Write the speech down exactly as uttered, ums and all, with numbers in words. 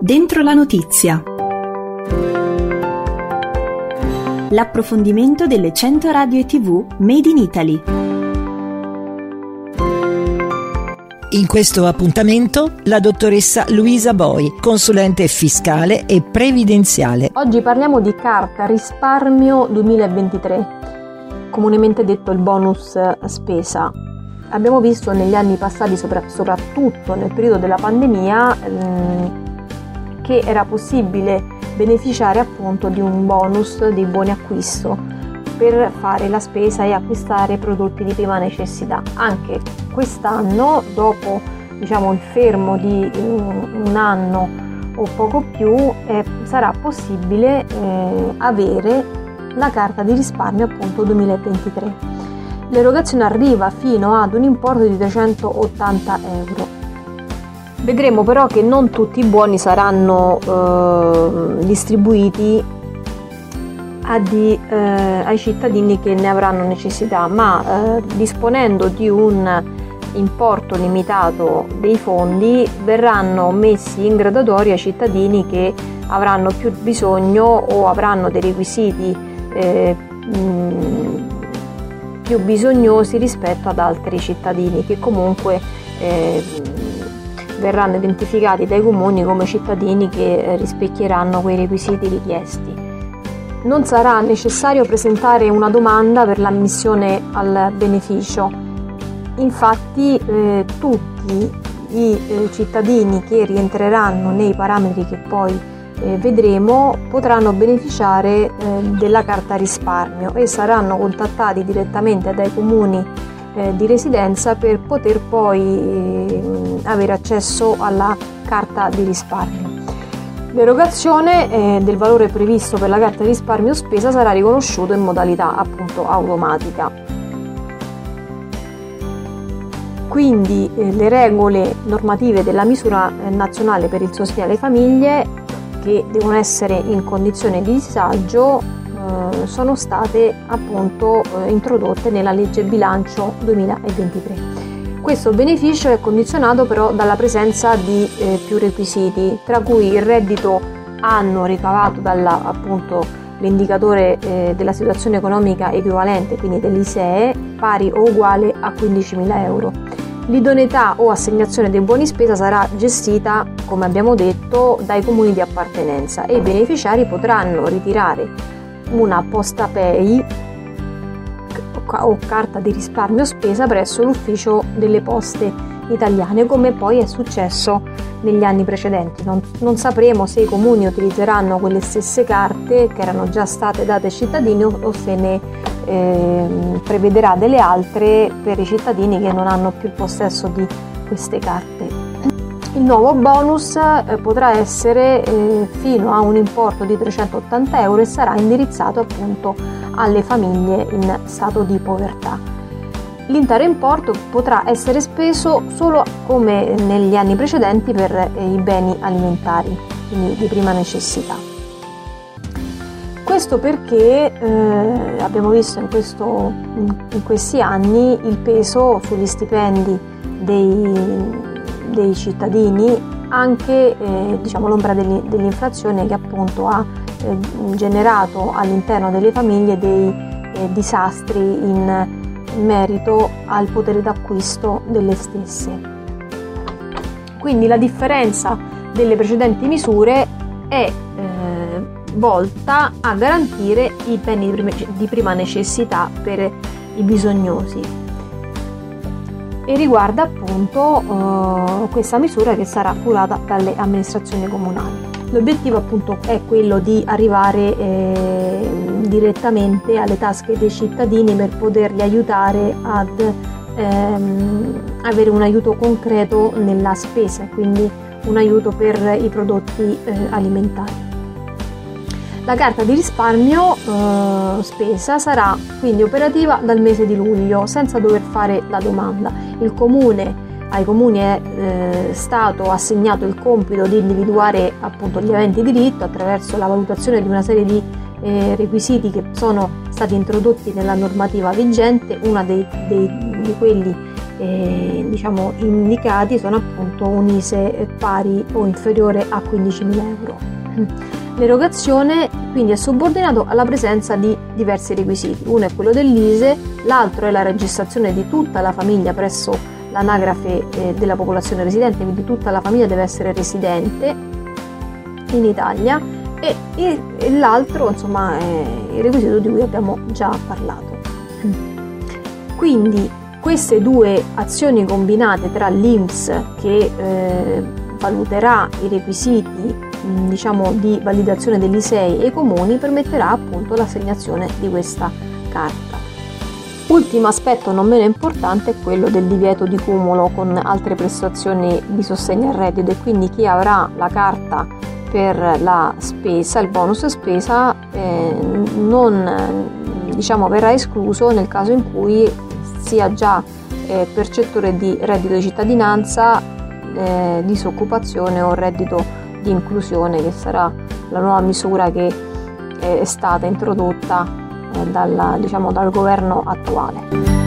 Dentro la notizia. L'approfondimento delle cento radio e tivù Made in Italy. In questo appuntamento la dottoressa Luisa Boi, consulente fiscale e previdenziale. Oggi parliamo di carta risparmio duemilaventitré, comunemente detto il bonus spesa. Abbiamo visto negli anni passati, soprattutto nel periodo della pandemia, che era possibile beneficiare appunto di un bonus dei buoni acquisto per fare la spesa e acquistare prodotti di prima necessità. Anche quest'anno, dopo diciamo il fermo di un anno o poco più, eh, sarà possibile eh, avere la carta di risparmio appunto duemilaventitré. L'erogazione arriva fino ad un importo di trecentottanta euro. Vedremo però che non tutti i buoni saranno eh, distribuiti a di, eh, ai cittadini che ne avranno necessità, ma eh, disponendo di un importo limitato dei fondi verranno messi in graduatoria ai cittadini che avranno più bisogno o avranno dei requisiti eh, mh, più bisognosi rispetto ad altri cittadini che comunque eh, verranno identificati dai comuni come cittadini che rispecchieranno quei requisiti richiesti. Non sarà necessario presentare una domanda per l'ammissione al beneficio. Infatti eh, tutti i eh, cittadini che rientreranno nei parametri che poi eh, vedremo potranno beneficiare eh, della carta risparmio e saranno contattati direttamente dai comuni eh, di residenza per poter poi eh, avere accesso alla carta di risparmio. L'erogazione eh, del valore previsto per la carta di risparmio spesa sarà riconosciuto in modalità appunto automatica. Quindi eh, le regole normative della misura eh, nazionale per il sostegno alle famiglie, che devono essere in condizione di disagio, eh, sono state appunto eh, introdotte nella legge bilancio duemilaventitré. Questo beneficio è condizionato però dalla presenza di eh, più requisiti, tra cui il reddito annuo ricavato dalla appunto l'indicatore eh, della situazione economica equivalente, quindi dell'I S E E, pari o uguale a quindicimila euro. L'idoneità o assegnazione dei buoni spesa sarà gestita, come abbiamo detto, dai comuni di appartenenza e i beneficiari potranno ritirare una posta pay o carta di risparmio spesa presso l'ufficio delle poste italiane, come poi è successo negli anni precedenti. Non, non sapremo se i comuni utilizzeranno quelle stesse carte che erano già state date ai cittadini o, o se ne eh, prevederà delle altre per i cittadini che non hanno più il possesso di queste carte. Il nuovo bonus eh, potrà essere eh, fino a un importo di trecentottanta euro e sarà indirizzato appunto alle famiglie in stato di povertà. L'intero importo potrà essere speso solo come negli anni precedenti per eh, i beni alimentari, quindi di prima necessità. Questo perché eh, abbiamo visto in, questo, in questi anni il peso sugli stipendi dei dei cittadini, anche eh, diciamo l'ombra dell'inflazione che appunto ha eh, generato all'interno delle famiglie dei eh, disastri in merito al potere d'acquisto delle stesse. Quindi la differenza delle precedenti misure è eh, volta a garantire i beni di prima, di prima necessità per i bisognosi. E riguarda appunto uh, questa misura che sarà curata dalle amministrazioni comunali. L'obiettivo appunto è quello di arrivare eh, direttamente alle tasche dei cittadini per poterli aiutare ad ehm, avere un aiuto concreto nella spesa, quindi un aiuto per i prodotti eh, alimentari. La carta di risparmio eh, spesa sarà quindi operativa dal mese di luglio senza dover fare la domanda. Il comune, ai comuni è eh, stato assegnato il compito di individuare appunto gli aventi diritto attraverso la valutazione di una serie di eh, requisiti che sono stati introdotti nella normativa vigente. Una dei, dei, di quelli eh, diciamo indicati sono appunto un I S E pari o inferiore a quindicimila euro. L'erogazione quindi è subordinato alla presenza di diversi requisiti. Uno è quello dell'I S E, l'altro è la registrazione di tutta la famiglia presso l'anagrafe eh, della popolazione residente, quindi tutta la famiglia deve essere residente in Italia, e, e, e l'altro insomma è il requisito di cui abbiamo già parlato. Quindi queste due azioni combinate tra l'I N P S che eh, valuterà i requisiti diciamo di validazione dell'I S E E e i comuni permetterà appunto l'assegnazione di questa carta. Ultimo aspetto non meno importante è quello del divieto di cumulo con altre prestazioni di sostegno al reddito, e quindi chi avrà la carta per la spesa, il bonus spesa, eh, non diciamo verrà escluso nel caso in cui sia già eh, percettore di reddito di cittadinanza, eh, disoccupazione o reddito di inclusione, che sarà la nuova misura che è stata introdotta eh, dalla, diciamo, dal governo attuale.